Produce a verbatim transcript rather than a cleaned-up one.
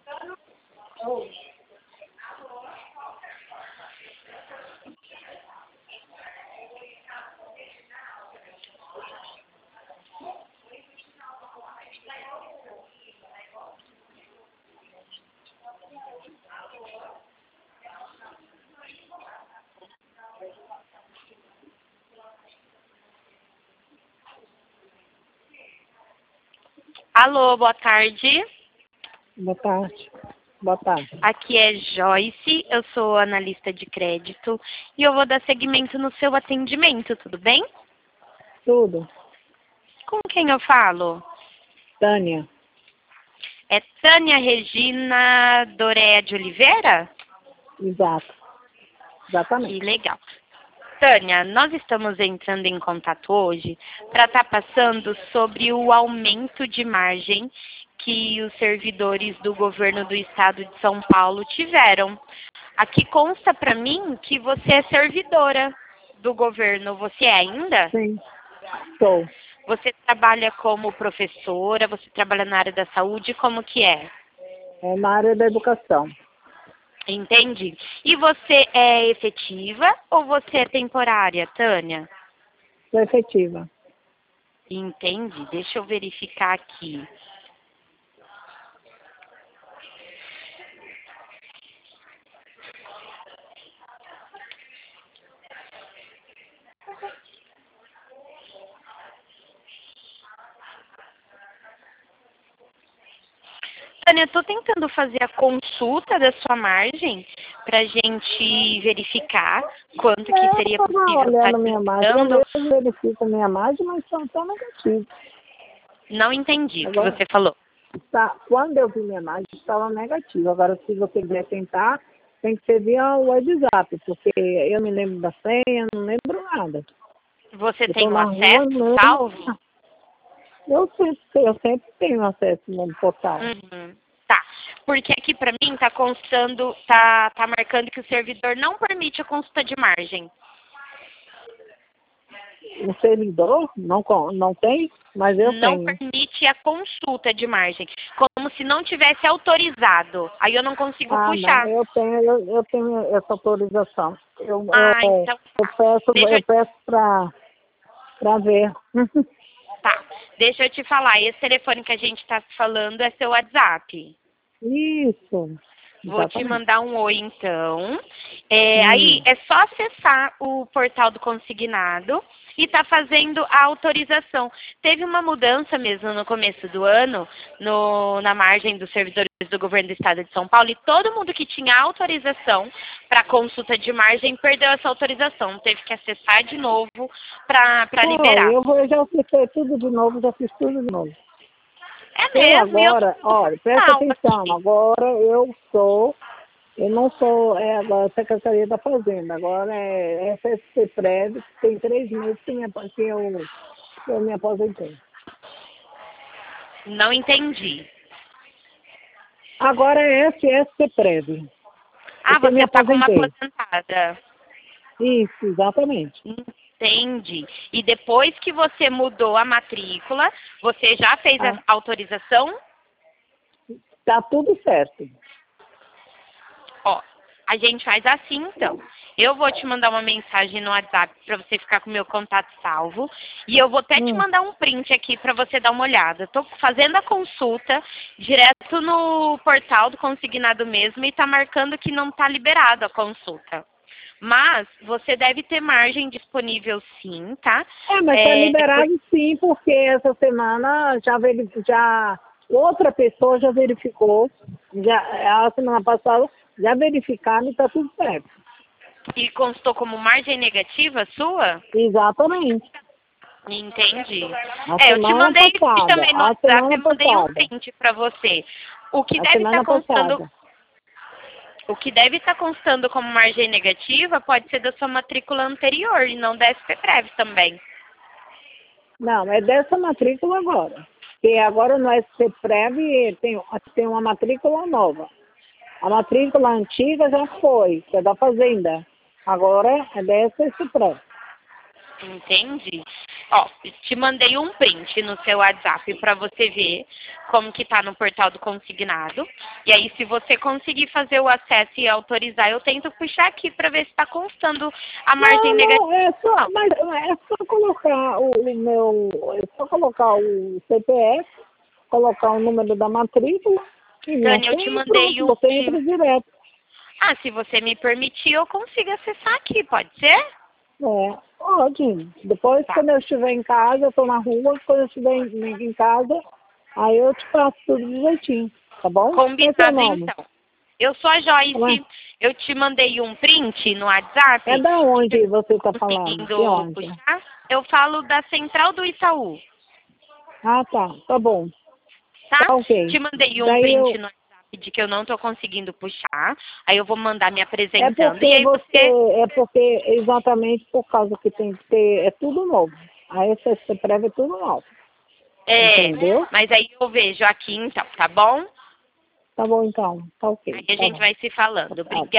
Alô, boa tarde. Boa tarde. Boa tarde. Aqui é Joyce, eu sou analista de crédito e eu vou dar seguimento no seu atendimento, tudo bem? Tudo. Com quem eu falo? Tânia. É Tânia Regina Doréa de Oliveira? Exato. Exatamente. Que legal. Tânia, nós estamos entrando em contato hoje para estar passando sobre o aumento de margem que os servidores do governo do estado de São Paulo tiveram. Aqui consta para mim que você é servidora do governo. Você é ainda? Sim, sou. Você trabalha como professora, você trabalha na área da saúde, como que é? É na área da educação. Entendi. E você é efetiva ou você é temporária, Tânia? Sou efetiva. Entendi. Deixa eu verificar aqui. Tânia, estou tentando fazer a consulta da sua margem para a gente verificar quanto que É, seria eu estava possível estar olhando minha margem, eu dando. mesmo verifico minha margem, mas são tão negativos. Não entendi o que Agora, você falou. tá, quando eu vi minha margem, estava negativa. Agora, se você quiser tentar, tem que ser via WhatsApp, porque eu me lembro da senha, não lembro nada. Você Eu tem estou o na rua, acesso não. salvo? Eu sempre, eu sempre tenho acesso no portal. Uhum. Tá. Porque aqui para mim está constando, tá, tá marcando que o servidor não permite a consulta de margem. O servidor não, co- não tem, mas eu Não tenho. permite a consulta de margem. Como se não tivesse autorizado. Aí eu não consigo Ah, não, puxar. eu tenho, eu, eu tenho essa autorização. Eu, Ah, eu, então eu tá. peço, Deixa eu eu, peço para para ver. tá. Deixa eu te falar. Esse telefone que a gente está falando é seu WhatsApp. Isso, Vou te exatamente. mandar um oi, então. É, aí Hum. é só acessar o portal do consignado e tá fazendo a autorização. Teve uma mudança mesmo no começo do ano, no, na margem dos servidores do governo do estado de São Paulo, e todo mundo que tinha autorização para consulta de margem perdeu essa autorização. Teve que acessar de novo para Foi, liberar. eu, vou, eu já fiz tudo de novo, já fiz tudo de novo. É Eu mesmo, e eu tô agora, com olha, presta salvo atenção, aqui. agora eu sou, eu não sou é, agora Secretaria da Fazenda, agora é F S C Prévio, que tem três meses que, me, que eu, que eu me aposentei. Não entendi. Agora é F S C Prévio, Ah, porque eu me você tá com uma aposentei. aposentada. Isso, exatamente. Entendi. E depois que você mudou a matrícula, você já fez a Ah, autorização? tá tudo certo. Ó, a gente faz assim então. Eu vou te mandar uma mensagem no WhatsApp para você ficar com o meu contato salvo. E eu vou até te Hum. mandar um print aqui para você dar uma olhada. Estou fazendo a consulta direto no portal do consignado mesmo e está marcando que não está liberado a consulta. Mas você deve ter margem disponível sim, tá? É, mas tá É, por- liberado sim, porque essa semana já, veri- já outra pessoa já verificou, já, a semana passada já verificaram e está tudo certo. E constou como margem negativa sua? Exatamente. Entendi. A É, eu te semana mandei aqui passada, também no a WhatsApp, semana eu mandei um passada, print para você. O que a deve estar semana constando, passada. o que deve estar constando como margem negativa pode ser da sua matrícula anterior e não da S P Prev também. Não, é dessa matrícula agora. Porque agora no S C Prev tem, tem uma matrícula nova. A matrícula antiga já foi, que é da Fazenda. Agora é dessa S C Prev. Entendi. Ó, te mandei um print no seu WhatsApp para você ver como que tá no portal do consignado. E aí, se você conseguir fazer o acesso e autorizar, eu tento puxar aqui para ver se está constando a margem Não, negativa. não, é só, mas é só colocar o, o meu, é só colocar o C P F, colocar o número da matrícula e minha Dani, eu te senha e mandei pronto, um... você entra direto. Ah, se você me permitir, eu consigo acessar aqui, pode ser? É, pode. Depois, Tá. quando eu estiver em casa, eu tô na rua, quando eu estiver em, em casa, aí eu te faço tudo direitinho, tá bom? Qual é seu Combinado, nome? então. Eu sou a Como é? Joyce. Eu te mandei um print no WhatsApp. É da onde você tá falando? De Conseguindo onde? puxar? Eu falo da central do Itaú, Ah, tá. Tá bom. tá? Tá ok. Te mandei um Daí print eu... no WhatsApp de que eu não tô conseguindo puxar. Aí eu vou mandar me É apresentando. E porque aí você... você... É porque exatamente por causa que tem que ter... É tudo novo. Aí essa C P R E V é tudo novo. É, Entendeu? mas aí eu vejo aqui então, tá bom? Tá bom, então. Tá ok. Aí a Tá gente bom. vai se falando. Tá. Obrigada.